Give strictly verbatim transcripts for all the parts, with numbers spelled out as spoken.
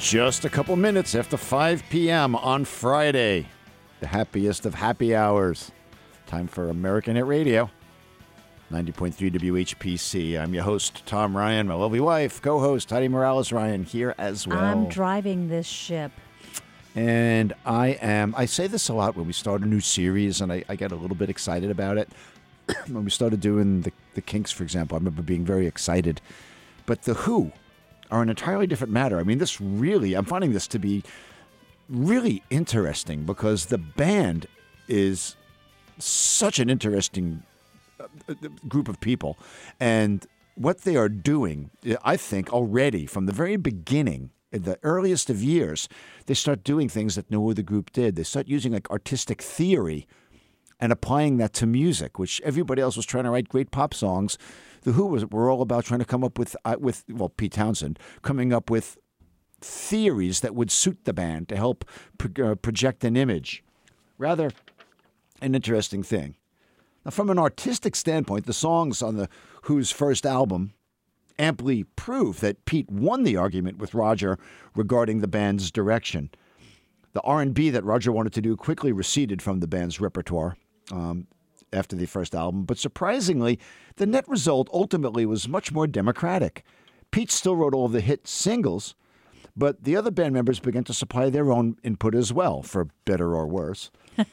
Just a couple minutes after five p.m. on Friday, the happiest of happy hours. Time for American Hit Radio, ninety point three W H P C. I'm your host, Tom Ryan. My lovely wife, co-host, Heidi Morales Ryan, here as well. I'm driving this ship. And I am, I say this a lot when we start a new series, and I, I get a little bit excited about it. When we started doing the, the Kinks, for example, I remember being very excited. But The Who are an entirely different matter. I mean, this really, I'm finding this to be really interesting because the band is such an interesting group of people. And what they are doing, I think already from the very beginning, in the earliest of years, they start doing things that no other group did. They start using like artistic theory and applying that to music, which everybody else was trying to write great pop songs. The Who was, were all about trying to come up with, uh, with well, Pete Townsend, coming up with theories that would suit the band to help pro- uh, project an image. Rather an interesting thing. Now, from an artistic standpoint, the songs on the Who's first album amply prove that Pete won the argument with Roger regarding the band's direction. The R and B that Roger wanted to do quickly receded from the band's repertoire um, after the first album, but surprisingly, the net result ultimately was much more democratic. Pete still wrote all of the hit singles, but the other band members began to supply their own input as well, for better or worse.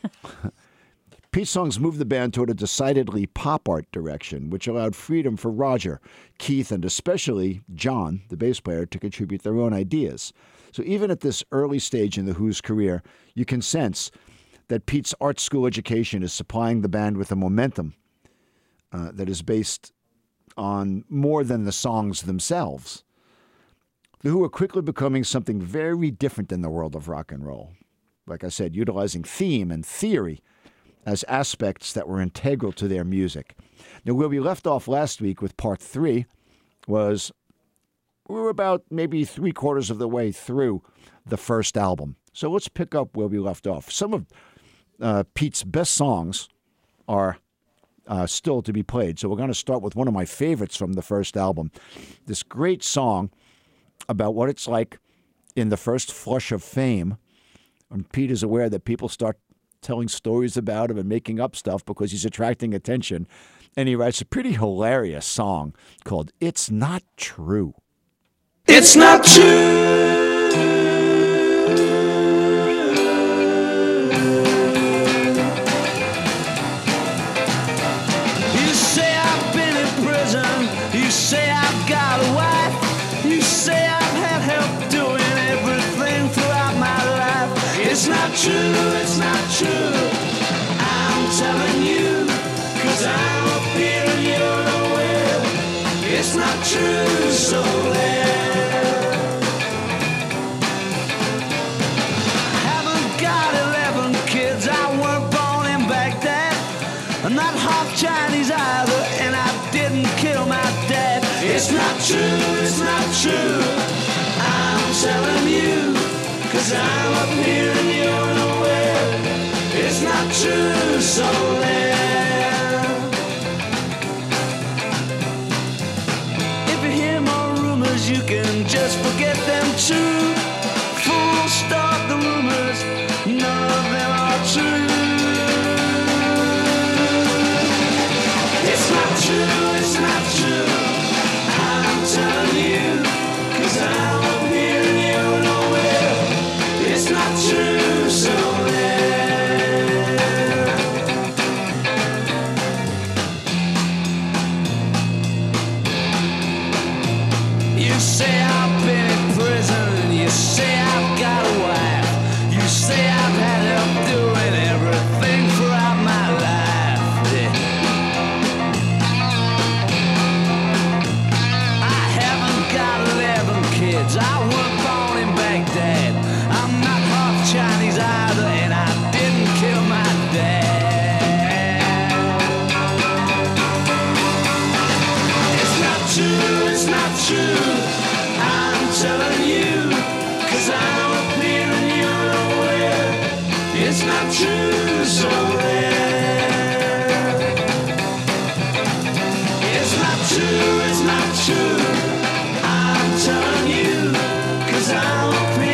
Pete's songs moved the band toward a decidedly pop art direction, which allowed freedom for Roger, Keith, and especially John, the bass player, to contribute their own ideas. So even at this early stage in The Who's career, you can sense that Pete's art school education is supplying the band with a momentum uh, that is based on more than the songs themselves. The Who are quickly becoming something very different in the world of rock and roll. Like I said, utilizing theme and theory as aspects that were integral to their music. Now, where we left off last week with part three was we were about maybe three quarters of the way through the first album. So let's pick up where we left off. Some of uh, Pete's best songs are uh, still to be played. So we're going to start with one of my favorites from the first album. This great song about what it's like in the first flush of fame, when Pete is aware that people start telling stories about him and making up stuff because he's attracting attention. And he writes a pretty hilarious song called It's Not True. It's not true. You say I've been in prison. You say I've got a wife. You say I've had help doing everything throughout my life. It's not true, it's not true. I'm telling you, cause I'm up here and you're nowhere. It's not true, so there. I haven't got eleven kids, I weren't born in Baghdad. I'm not half Chinese either, and I didn't kill my dad. It's not true, it's not true. I'm telling you, cause I'm up here and you're nowhere. It's not true, so there. If you hear more rumors, you can just forget them too. Fools start the rumors, none of them are true. It's not true, it's not true. I'm telling you, cause I'm up here and you're nowhere. It's not true, so there. You say I've been in prison. You say I've got a wife. You say I've had help doing everything throughout my life. I haven't got eleven kids. I wasn't born in Baghdad. I'm not half Chinese either, and I didn't kill my dad. It's not true, it's not true. I'm telling you, cause I'm up here and you're nowhere. It's not true, so there. It's not true, it's not true. I'm telling you, cause I'm up here.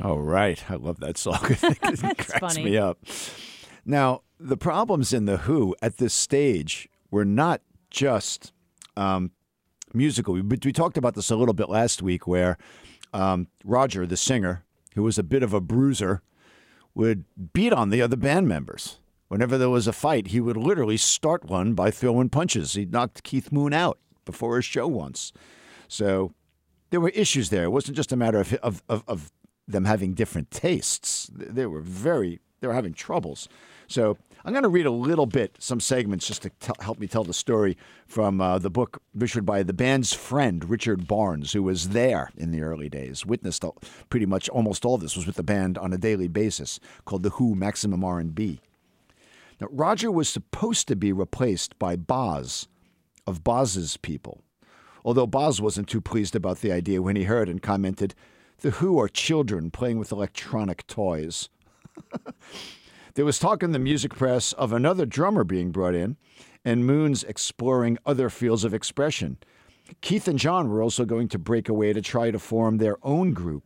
Oh, right. I love that song. It cracks funny. me up. Now, the problems in The Who at this stage were not just um, musical. We, we talked about this a little bit last week where um, Roger, the singer, who was a bit of a bruiser, would beat on the other band members. Whenever there was a fight, he would literally start one by throwing punches. He knocked Keith Moon out before his show once. So there were issues there. It wasn't just a matter of of, of, of them having different tastes. They were very, they were having troubles. So I'm going to read a little bit, some segments just to t- help me tell the story from uh, the book issued by the band's friend, Richard Barnes, who was there in the early days, witnessed all, pretty much almost all this, was with the band on a daily basis, called The Who Maximum R and B. Now, Roger was supposed to be replaced by Boz of Boz's People, although Boz wasn't too pleased about the idea when he heard and commented, "The Who are children playing with electronic toys." There was talk in the music press of another drummer being brought in, and Moon's exploring other fields of expression. Keith and John were also going to break away to try to form their own group.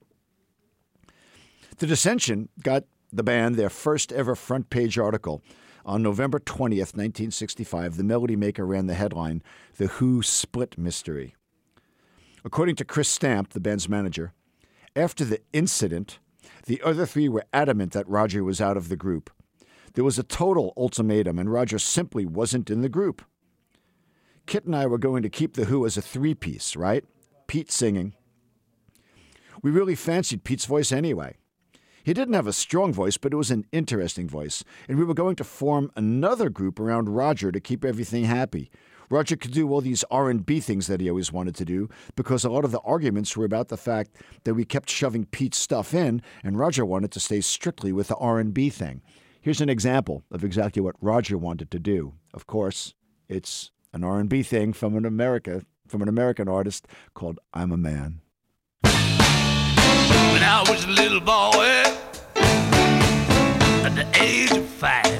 The dissension got the band their first ever front page article. On November twentieth, nineteen sixty-five, the Melody Maker ran the headline, "The Who Split Mystery." According to Chris Stamp, the band's manager, after the incident, the other three were adamant that Roger was out of the group. There was a total ultimatum, and Roger simply wasn't in the group. Kit and I were going to keep The Who as a three-piece, right? Pete singing. We really fancied Pete's voice anyway. He didn't have a strong voice, but it was an interesting voice, and we were going to form another group around Roger to keep everything happy. Roger could do all these R and B things that he always wanted to do because a lot of the arguments were about the fact that we kept shoving Pete's stuff in, and Roger wanted to stay strictly with the R and B thing. Here's an example of exactly what Roger wanted to do. Of course, it's an R and B thing from an America, from an American artist called I'm a Man. When I was a little boy, at the age of five,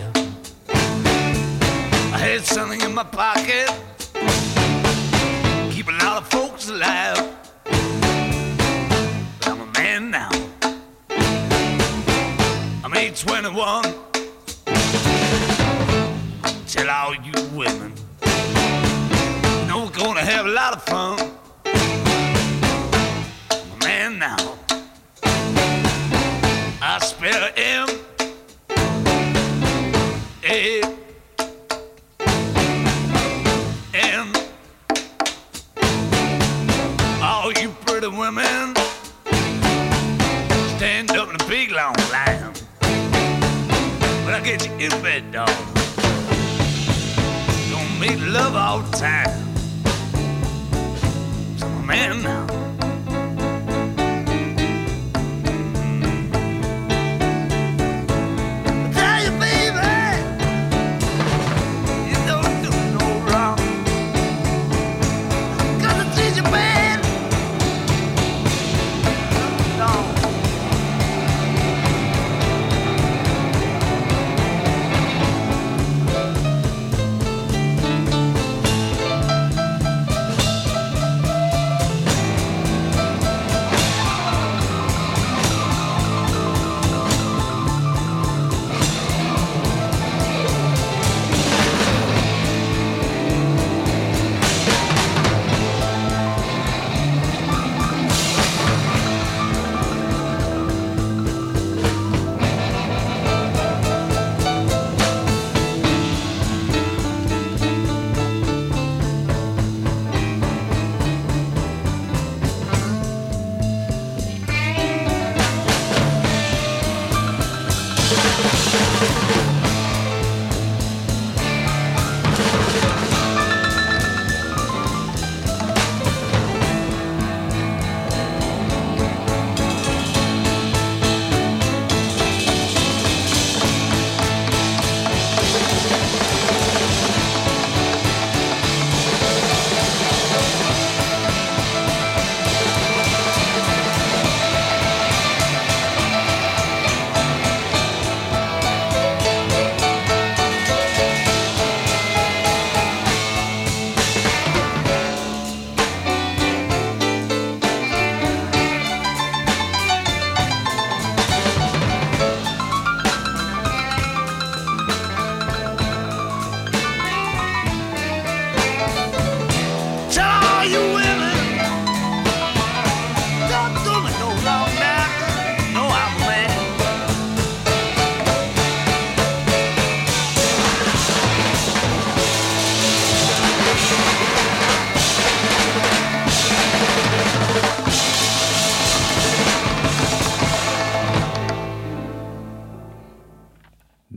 I had something in my pocket, keep a lot of folks alive. But I'm a man now, I'm age twenty-one. Tell all you women, you know we're gonna have a lot of fun. I'm a man now, I spell M A N. All you pretty women, stand up in a big long line. But I get you in bed, dog. Gonna make love all the time. So I'm a man now.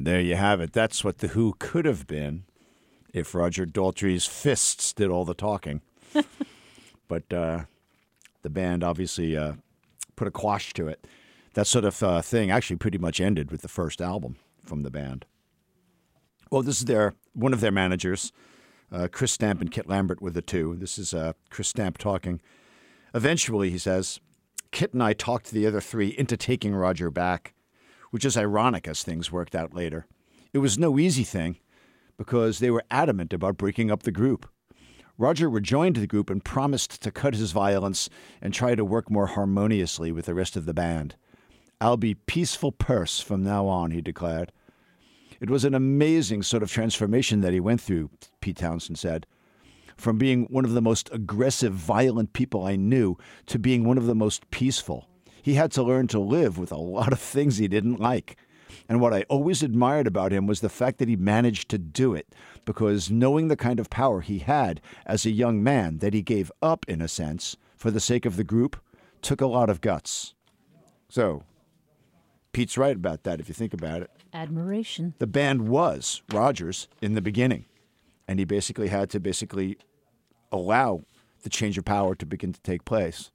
there you have it. That's what The Who could have been if Roger Daltrey's fists did all the talking. But uh, the band obviously uh, put a quash to it. That sort of uh, thing actually pretty much ended with the first album from the band. Well, this is their one of their managers, uh, Chris Stamp and Kit Lambert were the two. This is uh, Chris Stamp talking. Eventually, he says, Kit and I talked the other three into taking Roger back, which is ironic as things worked out later. It was no easy thing because they were adamant about breaking up the group. Roger rejoined the group and promised to cut his violence and try to work more harmoniously with the rest of the band. I'll be peaceful purse from now on, he declared. It was an amazing sort of transformation that he went through, Pete Townshend said. From being one of the most aggressive, violent people I knew to being one of the most peaceful. He had to learn to live with a lot of things he didn't like. And what I always admired about him was the fact that he managed to do it, because knowing the kind of power he had as a young man that he gave up, in a sense, for the sake of the group, took a lot of guts. So, Pete's right about that, if you think about it. Admiration. The band was Roger's in the beginning, and he basically had to basically allow the change of power to begin to take place.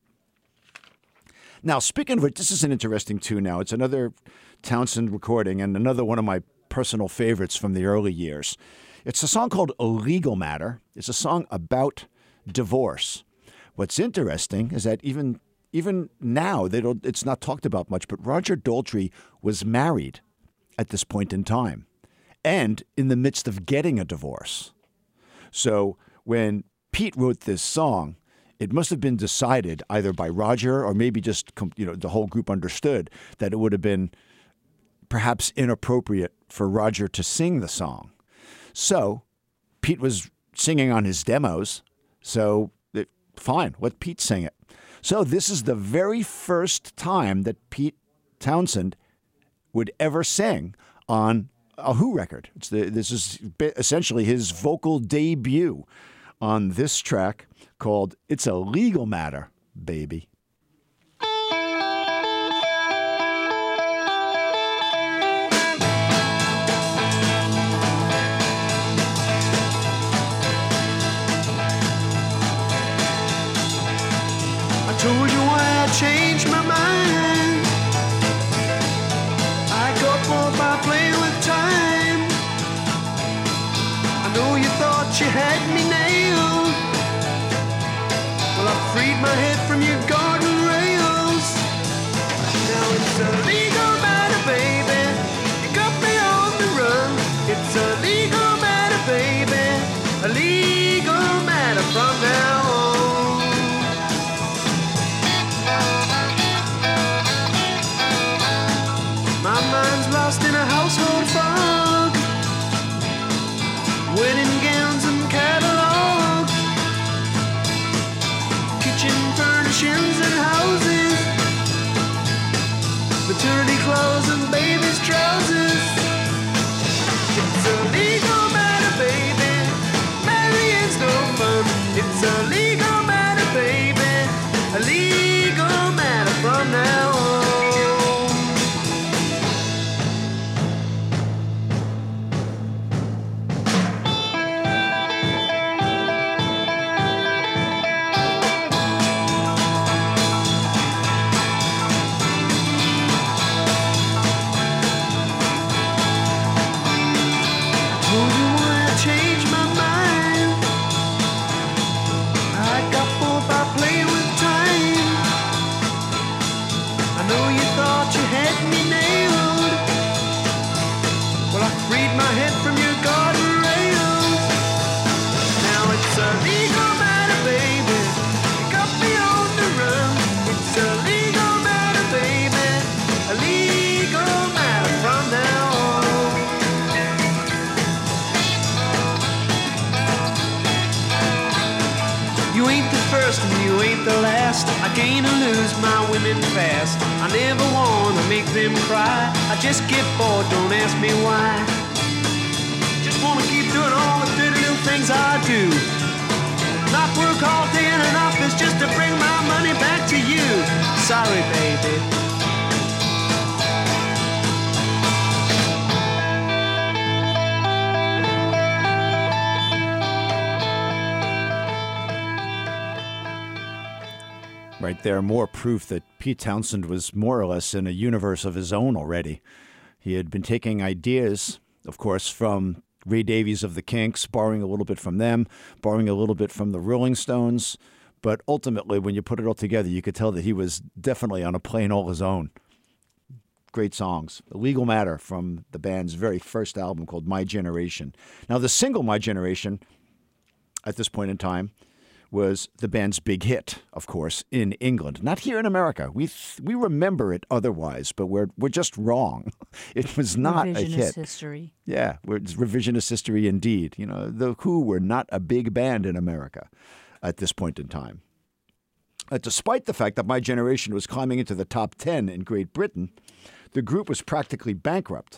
Now, speaking of which, this is an interesting tune now. It's another Townshend recording and another one of my personal favorites from the early years. It's a song called A Legal Matter. It's a song about divorce. What's interesting is that even even now, they don't. It's not talked about much, but Roger Daltrey was married at this point in time and in the midst of getting a divorce. So when Pete wrote this song, it must have been decided either by Roger or maybe just, you know, the whole group understood that it would have been perhaps inappropriate for Roger to sing the song. So Pete was singing on his demos, so it, fine, let Pete sing it. So this is the very first time that Pete Townshend would ever sing on a Who record. It's the, this is essentially his vocal debut on this track called It's a Legal Matter, Baby. I told you why I changed my mind. I got bored by playing with time. I know you thought you had me nailed. Well, I freed my head from your garden rails. Now it's a legal matter, baby. You got me on the run. It's a legal matter, baby. A legal matter from now on. My mind's lost in a household fog. Wedding gowns and catalogs, kitchen furnishings and houses, maternity clothes and baby's trousers. It's a legal matter, baby. Marrying's no fun. It's a legal matter, baby. A legal matter from now on. The last, I gain or lose my women fast. I never wanna make them cry. I just get bored, don't ask me why. Just wanna keep doing all the dirty little things I do. Not work all day in an office just to bring my money back to you. Sorry, baby. right there, more proof that Pete Townshend was more or less in a universe of his own already. He had been taking ideas, of course, from Ray Davies of the Kinks, borrowing a little bit from them, borrowing a little bit from the Rolling Stones. But ultimately, when you put it all together, you could tell that he was definitely on a plane all his own. Great songs. A Legal Matter from the band's very first album called My Generation. Now, the single My Generation, at this point in time, was the band's big hit, of course, in England. Not here in America. We th- we remember it otherwise, but we're we're just wrong. It was not a hit. Revisionist history. Yeah, it's revisionist history indeed. You know, the Who were not a big band in America at this point in time. Uh, despite the fact that My Generation was climbing into the top ten in Great Britain, the group was practically bankrupt.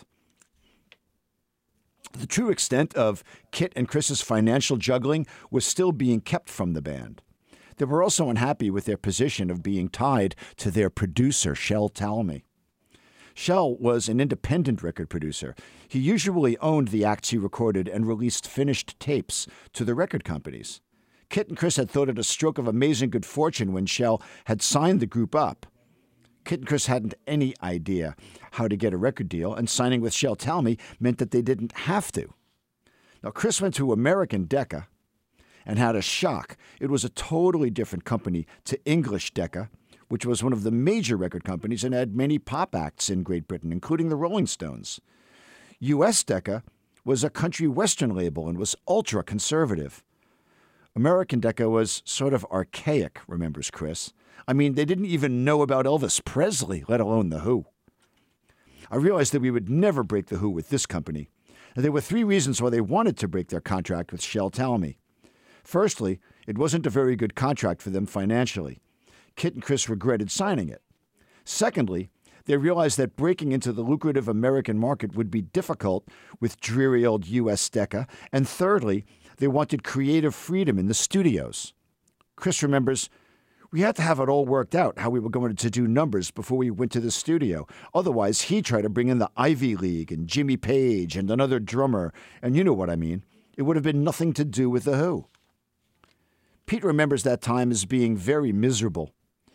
The true extent of Kit and Chris's financial juggling was still being kept from the band. They were also unhappy with their position of being tied to their producer, Shel Talmy. Shel was an independent record producer. He usually owned the acts he recorded and released finished tapes to the record companies. Kit and Chris had thought it a stroke of amazing good fortune when Shel had signed the group up. Kit and Chris hadn't any idea how to get a record deal, and signing with Shel Talmy meant that they didn't have to. Now, Chris went to American Decca and had a shock. It was a totally different company to English Decca, which was one of the major record companies and had many pop acts in Great Britain, including the Rolling Stones. U S Decca was a country western label and was ultra-conservative. American Decca was sort of archaic, remembers Chris. I mean, they didn't even know about Elvis Presley, let alone The Who. I realized that we would never break The Who with this company. And there were three reasons why they wanted to break their contract with Shel Talmy. Firstly, it wasn't a very good contract for them financially. Kit and Chris regretted signing it. Secondly, they realized that breaking into the lucrative American market would be difficult with dreary old U S Decca. And thirdly, they wanted creative freedom in the studios. Chris remembers, we had to have it all worked out, how we were going to do numbers before we went to the studio. Otherwise, he'd try to bring in the Ivy League and Jimmy Page and another drummer. And you know what I mean. It would have been nothing to do with The Who. Pete remembers that time as being very miserable.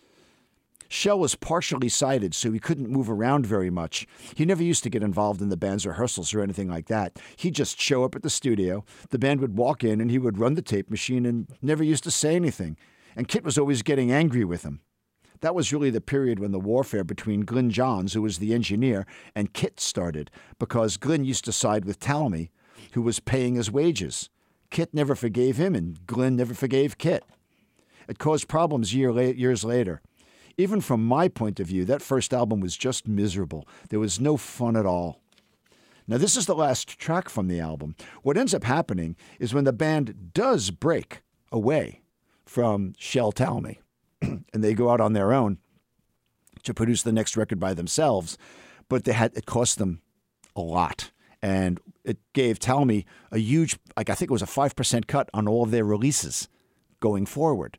Shel was partially sighted, so he couldn't move around very much. He never used to get involved in the band's rehearsals or anything like that. He'd just show up at the studio, the band would walk in, and he would run the tape machine and never used to say anything. And Kit was always getting angry with him. That was really the period when the warfare between Glyn Johns, who was the engineer, and Kit started, because Glyn used to side with Talmy, who was paying his wages. Kit never forgave him, and Glyn never forgave Kit. It caused problems year la- years later. Even from my point of view, that first album was just miserable. There was no fun at all. Now, this is the last track from the album. What ends up happening is when the band does break away from Shel Talmy, and they go out on their own to produce the next record by themselves, but they had it cost them a lot. And it gave Talmy a huge, like I think it was a five percent cut on all of their releases going forward.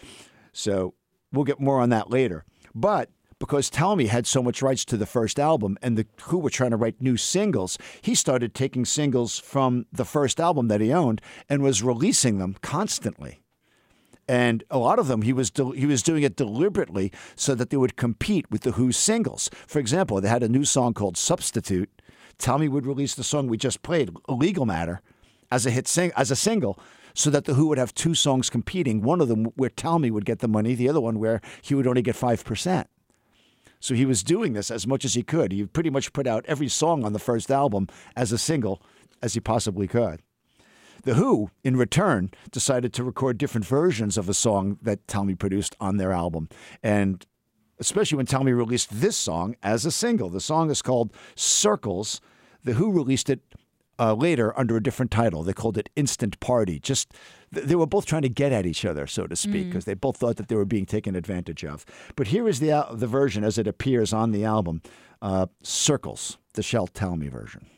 So we'll get more on that later. But because Talmy had so much rights to the first album and the Who were trying to write new singles, he started taking singles from the first album that he owned and was releasing them constantly. And a lot of them, he was del- he was doing it deliberately so that they would compete with the Who's singles. For example, they had a new song called Substitute. Talmy would release the song we just played, A Legal Matter, as a hit sing- as a single, so that the Who would have two songs competing, one of them where Talmy would get the money, the other one where he would only get five percent. So he was doing this as much as he could. He pretty much put out every song on the first album as a single as he possibly could. The Who, in return, decided to record different versions of a song that Talmy produced on their album. And especially when Talmy released this song as a single. The song is called Circles. The Who released it uh, later under a different title. They called it Instant Party. Just they were both trying to get at each other, so to speak, because mm. they both thought that they were being taken advantage of. But here is the the version as it appears on the album, uh, Circles, the Shel Talmy version.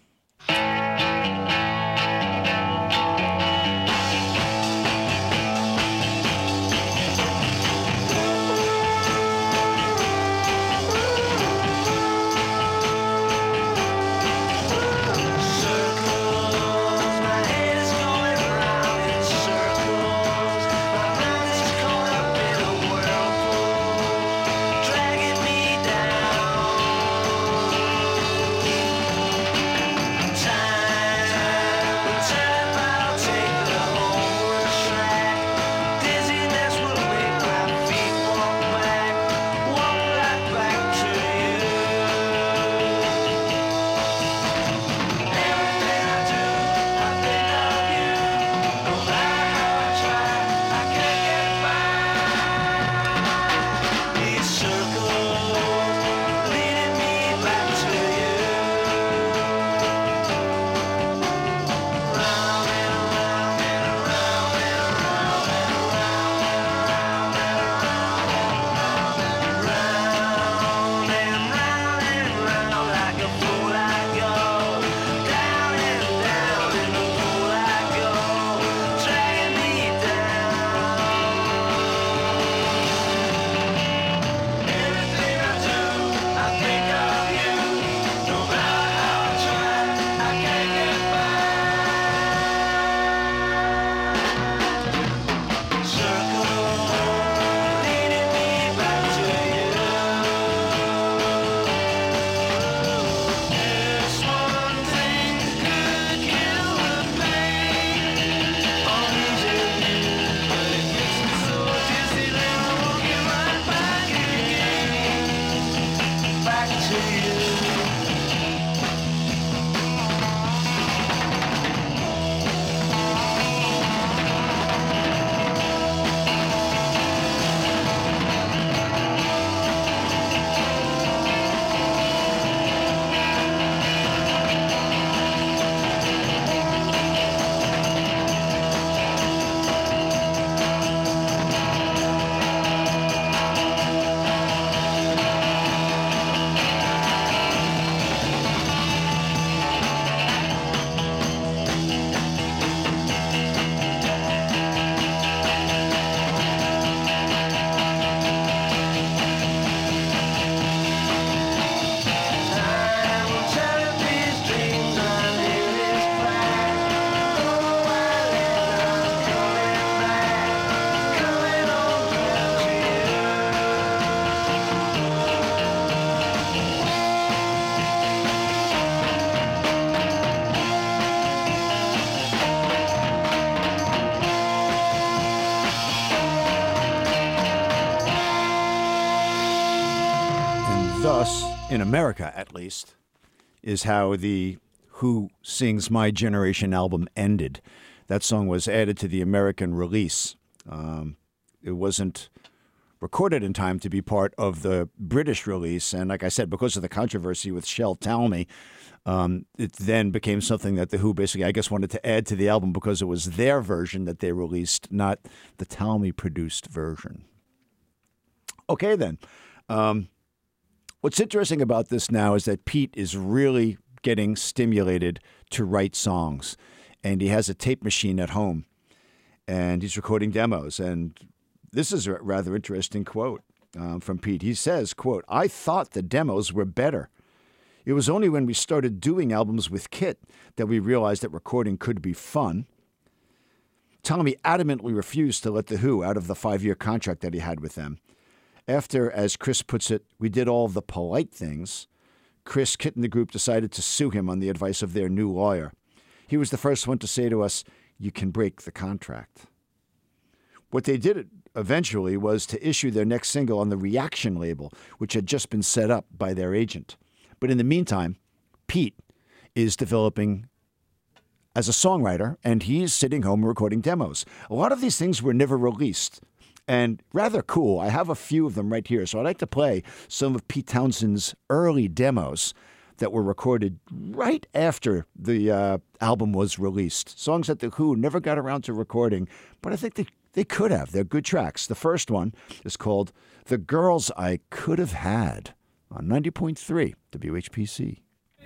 Thus, in America at least, is how the Who Sings My Generation album ended. That song was added to the American release. Um, it wasn't recorded in time to be part of the British release. And like I said, because of the controversy with Shel Talmy, um, it then became something that the Who basically, I guess, wanted to add to the album because it was their version that they released, not the Talmy-produced version. Okay, then. Um, what's interesting about this now is that Pete is really getting stimulated to write songs. And he has a tape machine at home. And he's recording demos. And this is a rather interesting quote um, from Pete. He says, quote, "I thought the demos were better. It was only when we started doing albums with Kit that we realized that recording could be fun. Talmy adamantly refused to let The Who out of the five-year contract that he had with them. After, as Chris puts it, we did all the polite things, Chris, Kit, and the group decided to sue him on the advice of their new lawyer. He was the first one to say to us, 'You can break the contract.' What they did eventually was to issue their next single on the Reaction label, which had just been set up by their agent. But in the meantime, Pete is developing as a songwriter, and he's sitting home recording demos. A lot of these things were never released, and rather cool. I have a few of them right here, so I'd like to play some of Pete Townshend's early demos that were recorded right after the uh, album was released. Songs that The Who never got around to recording, but I think they, they could have. They're good tracks. The first one is called The Girls I Could Have Had on ninety point three W H P C.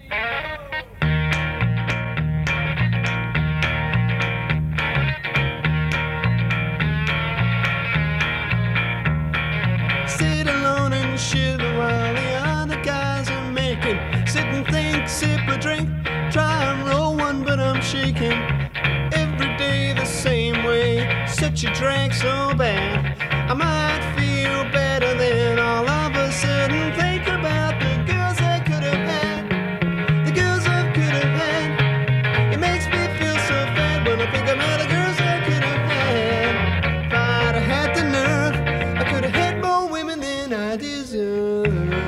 Sit alone and shiver while the other guys are making. Sit and think, sip a drink, try and roll one, but I'm shaking. Every day the same way, such a drag so bad. I might feel better than all of a sudden think about the girls I could have had. The girls I could have had. It makes me feel so bad when I think about the girls I could have had. If I'd have had the nerve, I could have had more women than I deserve.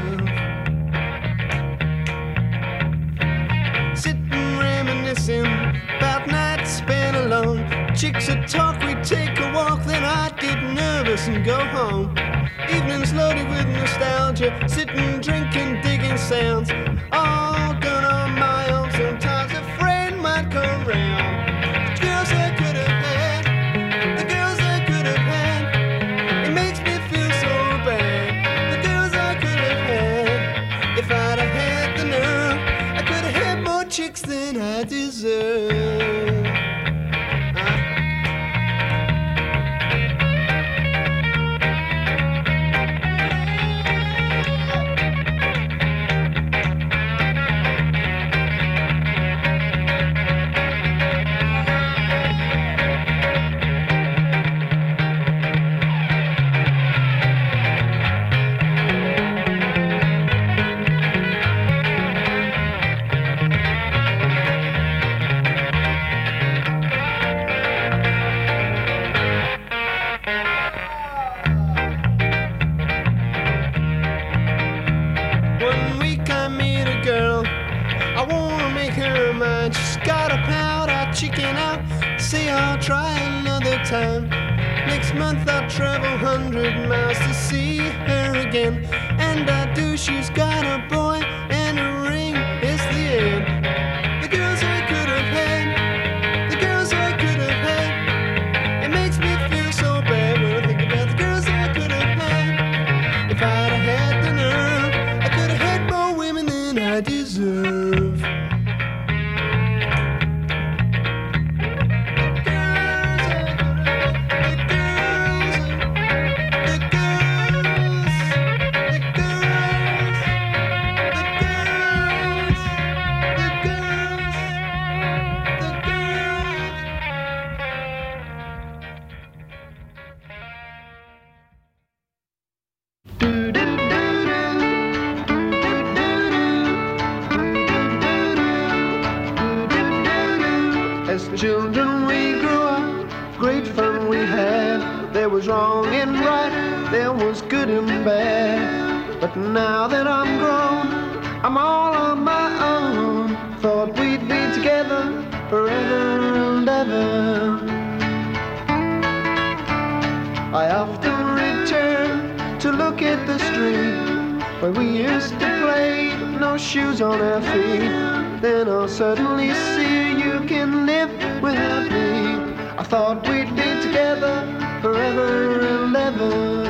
Sitting reminiscing about nights spent alone. Chicks would talk, we'd take a walk, then I'd get nervous and go home. Evenings loaded with nostalgia, sitting, drinking, digging sounds. All done on my own, sometimes a friend might come round. The girls I could have had, the girls I could have had. It makes me feel so bad. The girls I could have had. If I'd have had the nerve, I could have had more chicks than I deserve. Time. Next month I'll travel hundred miles to see her again. And I do, she's got a boy and a ring, it's the end. The girls I could have had, the girls I could have had. It makes me feel so bad when I think about the girls I could have had. If I'd have had the nerve, I could have had more women than I deserve. Children, we grew up, great fun we had. There was wrong and right, there was good and bad. But now that I'm grown, I'm all on my own. Thought we'd be together forever and ever. I often return to look at the street where we used to play, no shoes on our feet. Then I'll suddenly see you can live without me. I thought we'd be together forever and ever.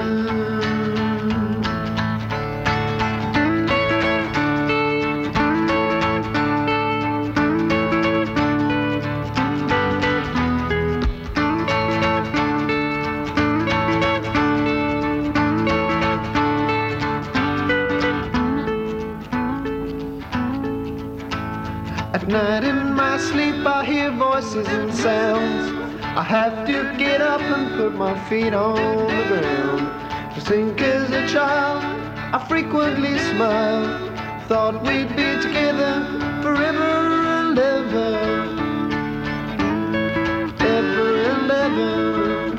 At night in my sleep I hear voices and sounds. I have to get up and put my feet on the ground. I think as a child I frequently smile. Thought we'd be together forever and ever. Ever and ever.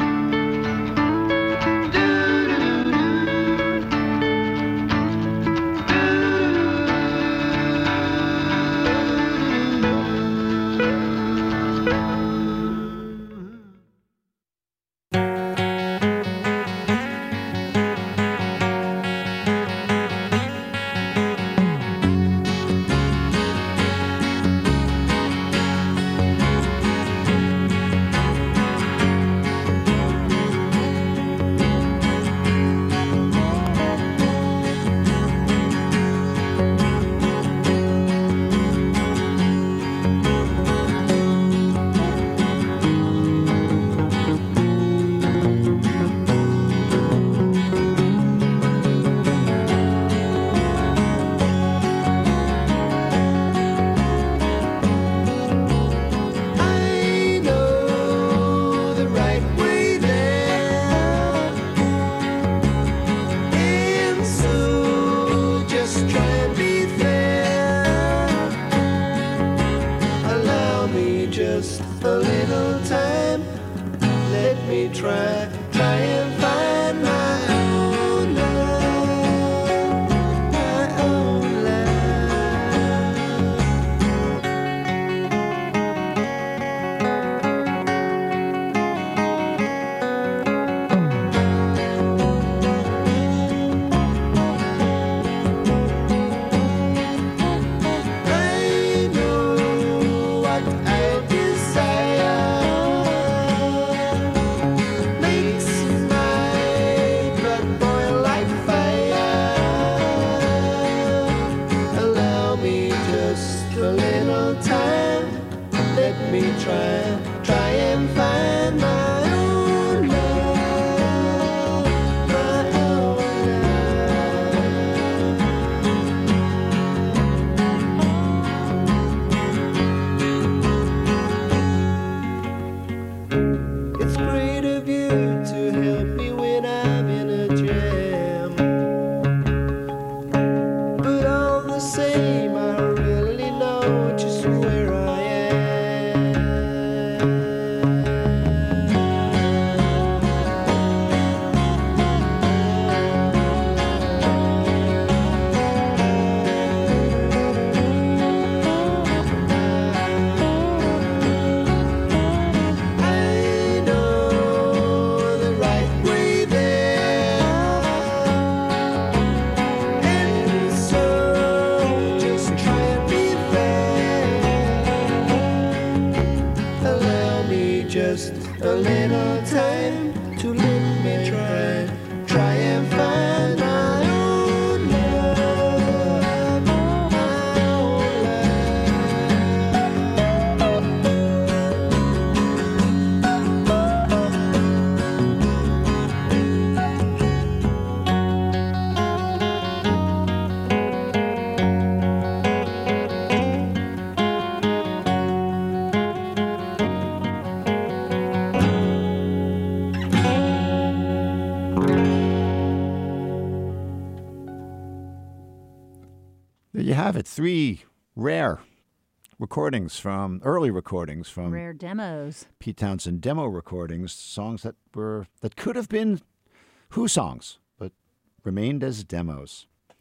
Have it. Three rare recordings from early recordings from rare demos. Pete Townshend demo recordings, songs that were that could have been Who songs, but remained as demos.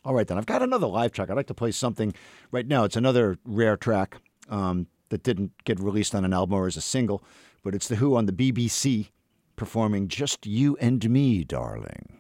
All right, then. I've got another live track. I'd like to play something right now. It's another rare track um, that didn't get released on an album or as a single, but it's The Who on the B B C performing Just You and Me, Darling.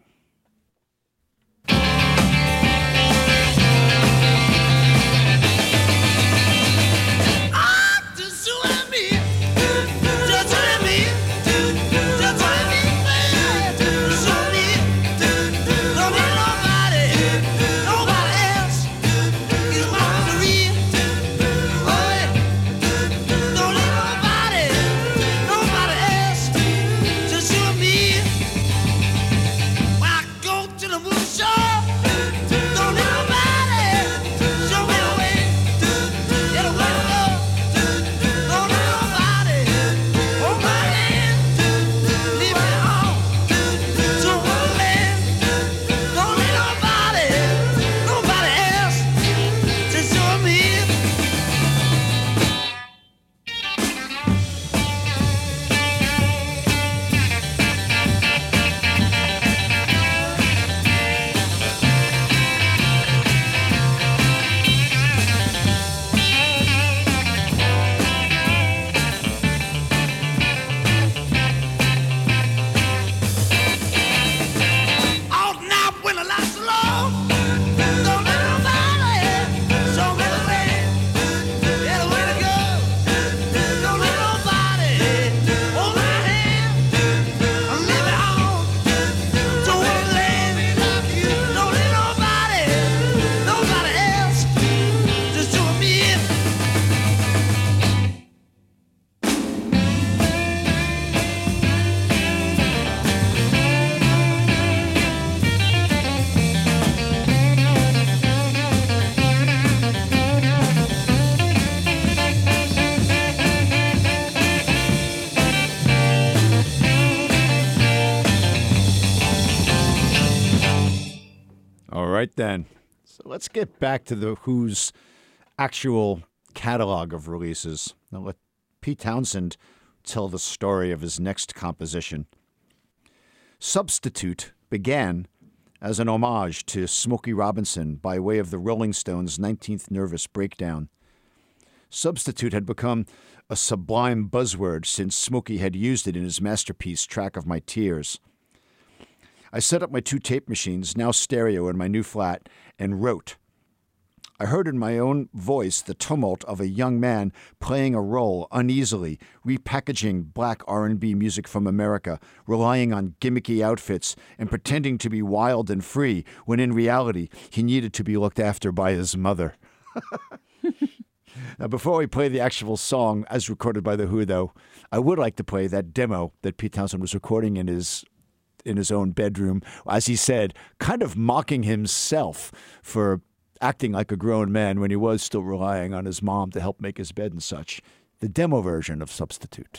Right then. So let's get back to the Who's actual catalog of releases. Now let Pete Townshend tell the story of his next composition. Substitute began as an homage to Smokey Robinson by way of the Rolling Stones' nineteenth Nervous Breakdown. Substitute had become a sublime buzzword since Smokey had used it in his masterpiece, Track of My Tears. I set up my two tape machines, now stereo, in my new flat, and wrote. I heard in my own voice the tumult of a young man playing a role uneasily, repackaging black R and B music from America, relying on gimmicky outfits, and pretending to be wild and free, when in reality he needed to be looked after by his mother. Now, before we play the actual song, as recorded by The Who, though, I would like to play that demo that Pete Townshend was recording in his in his own bedroom, as he said, kind of mocking himself for acting like a grown man when he was still relying on his mom to help make his bed and such. The demo version of Substitute.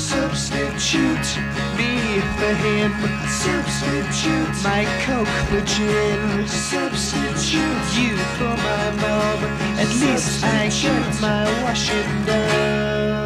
Substitute me for him. Substitute my coke for gin. Substitute you for my mom. At least I get my washing done.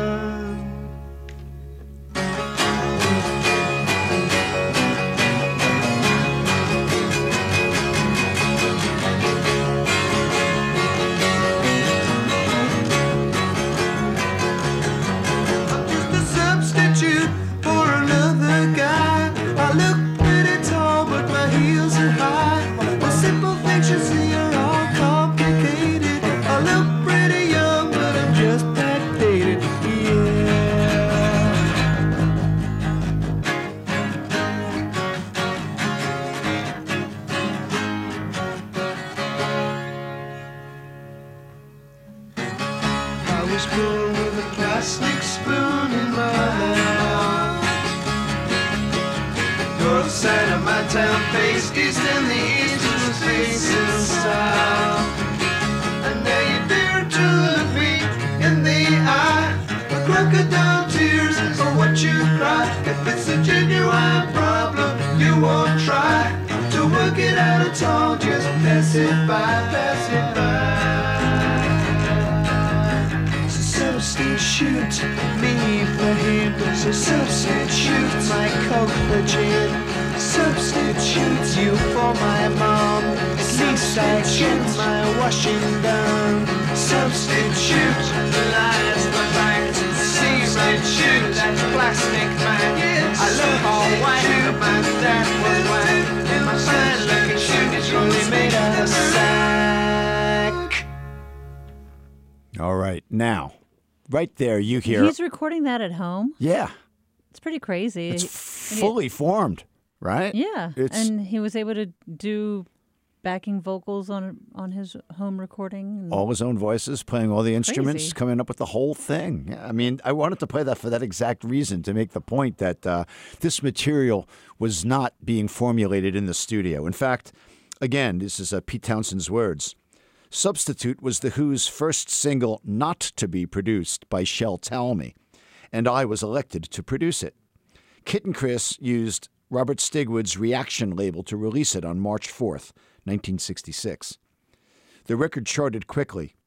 Now, right there, you hear... He's recording that at home? Yeah. It's pretty crazy. It's fully formed, right? Yeah. It's... And he was able to do backing vocals on on his home recording. And... all his own voices, playing all the instruments, crazy. Coming up with the whole thing. Yeah, I mean, I wanted to play that for that exact reason, to make the point that uh, this material was not being formulated in the studio. In fact, again, this is uh, Pete Townshend's words. Substitute was The Who's first single not to be produced by Shel Talmy, and I was elected to produce it. Kit and Chris used Robert Stigwood's Reaction label to release it on March fourth, nineteen sixty-six. The record charted quickly.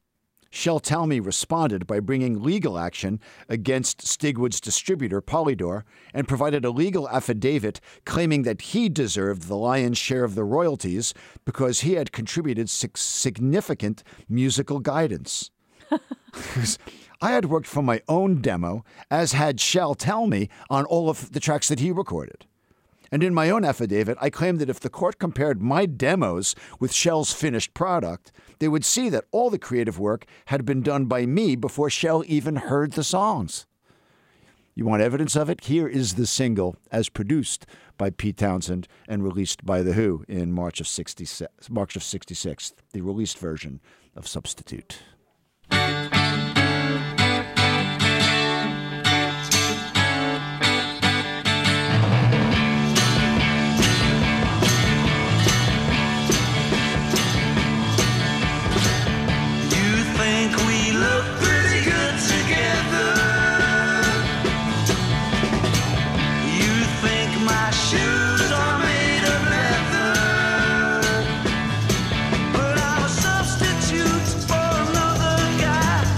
Shel Talmy responded by bringing legal action against Stigwood's distributor, Polydor, and provided a legal affidavit claiming that he deserved the lion's share of the royalties because he had contributed significant musical guidance. I had worked for my own demo, as had Shel Talmy, on all of the tracks that he recorded. And in my own affidavit, I claimed that if the court compared my demos with Shel's finished product, they would see that all the creative work had been done by me before Shel even heard the songs. You want evidence of it? Here is the single as produced by Pete Townshend and released by The Who in March of sixty-six, March of sixty-six, the released version of Substitute. But I'm a substitute for another guy.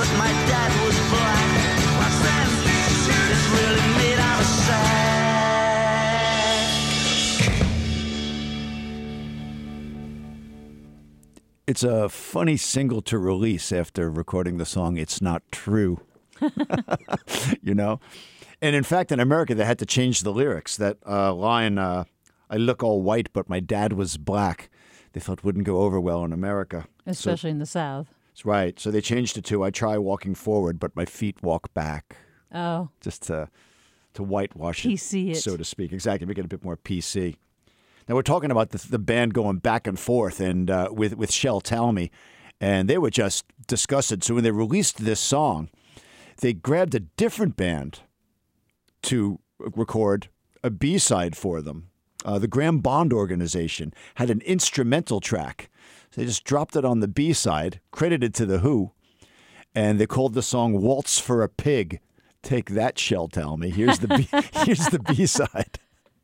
but my dad was black. What's that? It's really made out of sack. It's a funny single to release after recording the song It's Not True. You know? And in fact, in America, they had to change the lyrics. That uh, line, uh, I look all white, but my dad was black, they felt wouldn't go over well in America. Especially so, in the South. That's right. So they changed it to, I try walking forward, but my feet walk back. Oh. Just to, to whitewash P C it, so to speak. Exactly. Make it a bit more P C. Now, we're talking about the, the band going back and forth and uh, with, with Shel Talmy, and they were just disgusted. So when they released this song, they grabbed a different band to record a B-side for them. Uh, the Graham Bond Organization had an instrumental track. So they just dropped it on the B-side, credited to The Who, and they called the song Waltz for a Pig. Take that, Shel Talmy. Here's the B- here's the B-side.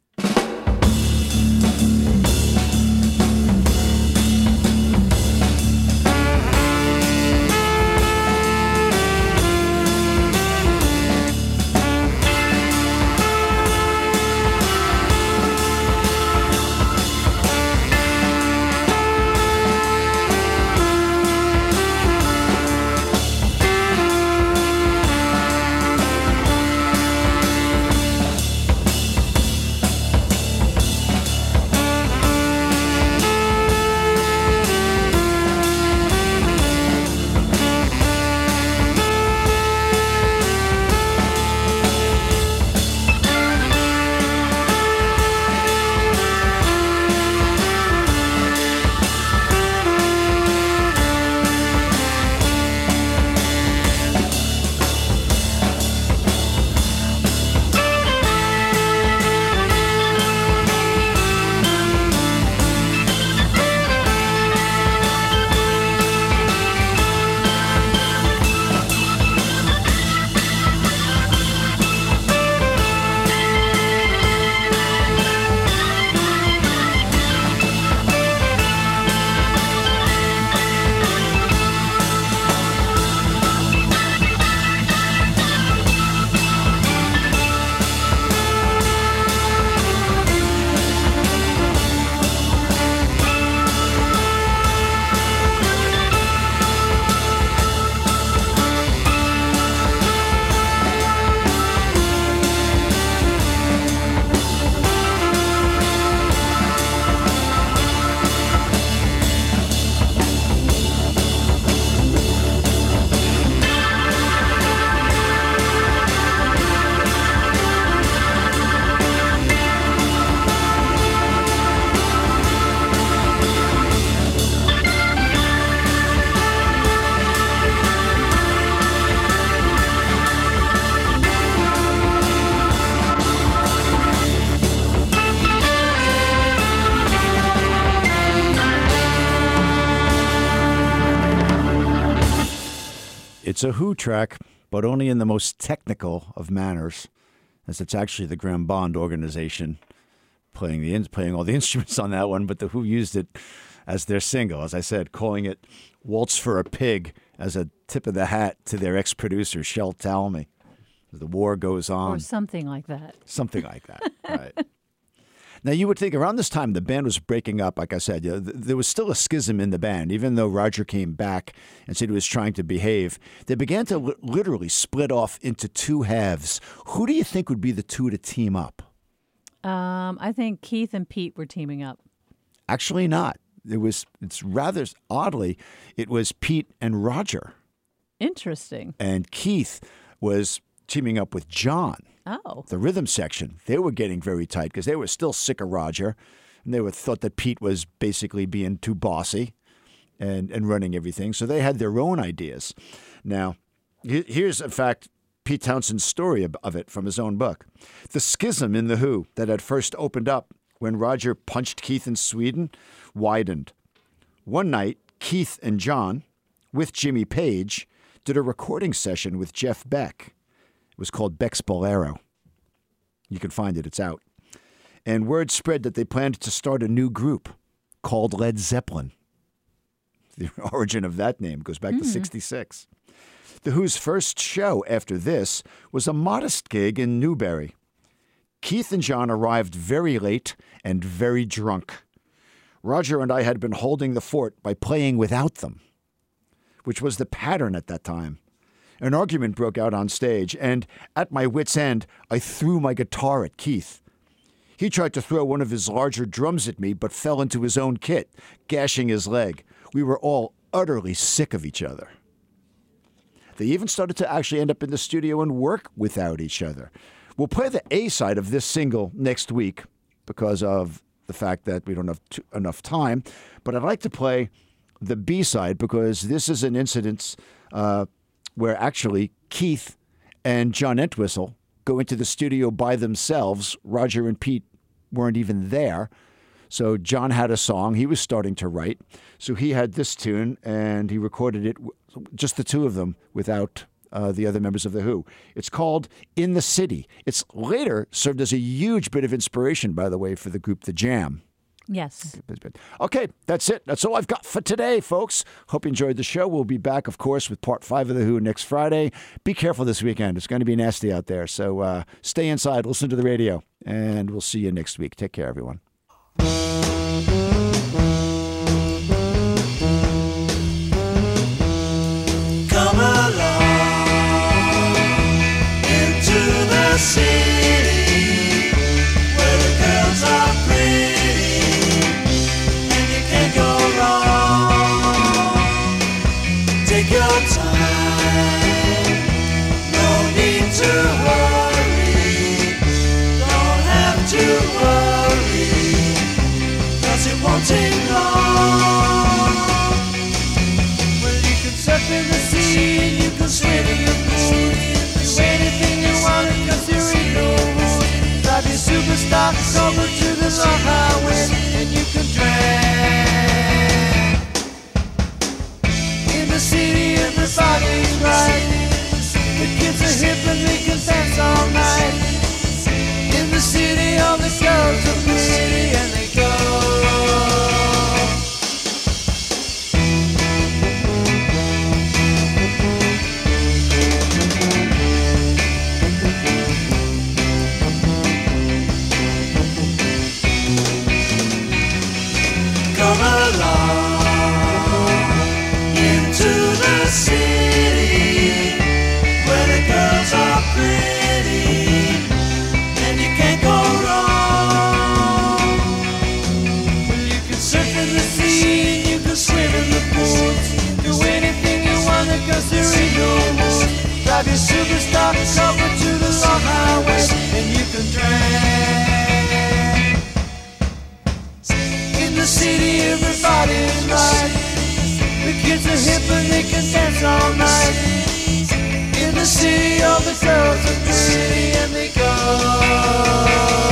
It's a Who track, but only in the most technical of manners, as it's actually the Graham Bond Organization playing the playing all the instruments on that one, but the Who used it as their single, as I said, calling it Waltz for a Pig as a tip of the hat to their ex-producer, Shel Talmy. The war goes on. Or something like that. Something like that, right. Now, you would think around this time the band was breaking up, like I said. You know, th- there was still a schism in the band. Even though Roger came back and said he was trying to behave, they began to li- literally split off into two halves. Who do you think would be the two to team up? Um, I think Keith and Pete were teaming up. Actually not. It was, it's rather oddly, it was Pete and Roger. Interesting. And Keith was teaming up with John. Oh. The rhythm section. They were getting very tight because they were still sick of Roger. And they were thought that Pete was basically being too bossy and, and running everything. So they had their own ideas. Now, here's, in fact, Pete Townshend's story of it from his own book. The schism in The Who that had first opened up when Roger punched Keith in Sweden widened. One night, Keith and John, with Jimmy Page, did a recording session with Jeff Beck. It was called Beck's Bolero. You can find it. It's out. And word spread that they planned to start a new group called Led Zeppelin. The origin of that name goes back mm. to sixty-six. The Who's first show after this was a modest gig in Newbury. Keith and John arrived very late and very drunk. Roger and I had been holding the fort by playing without them, which was the pattern at that time. An argument broke out on stage, and at my wit's end, I threw my guitar at Keith. He tried to throw one of his larger drums at me, but fell into his own kit, gashing his leg. We were all utterly sick of each other. They even started to actually end up in the studio and work without each other. We'll play the A side of this single next week because of the fact that we don't have t- enough time. But I'd like to play the B side because this is an incident uh, where actually Keith and John Entwistle go into the studio by themselves. Roger and Pete weren't even there. So John had a song he was starting to write. So he had this tune, and he recorded it, just the two of them, without uh, the other members of The Who. It's called In the City. It's later served as a huge bit of inspiration, by the way, for the group The Jam. Yes. Okay, that's it. That's all I've got for today, folks. Hope you enjoyed the show. We'll be back, of course, with part five of The Who next Friday. Be careful this weekend. It's going to be nasty out there. So uh, stay inside, listen to the radio, and we'll see you next week. Take care, everyone. Come along into the city where the girls are pretty and you can't go wrong. Take your time, no need to worry, don't have to worry, 'cause it won't take long. Well, you can surf in the sea and you can swim in the pool. Do anything you want because there ain't no rules. Drive your superstar over to the long highway and you can drag. In the city everybody's right. The kids are hip and they can dance all night. In the city all the girls are pretty and they go. Come along into the city where the girls are pretty and you can't go wrong. Well, you can surf in the sea and you can swim in the pools. Do anything you want because there ain't no rules. Drive your superstar over to the long highway and you can drag. In the city everybody's right. The kids are hip and they can dance all night. In the city all the girls are pretty and they go.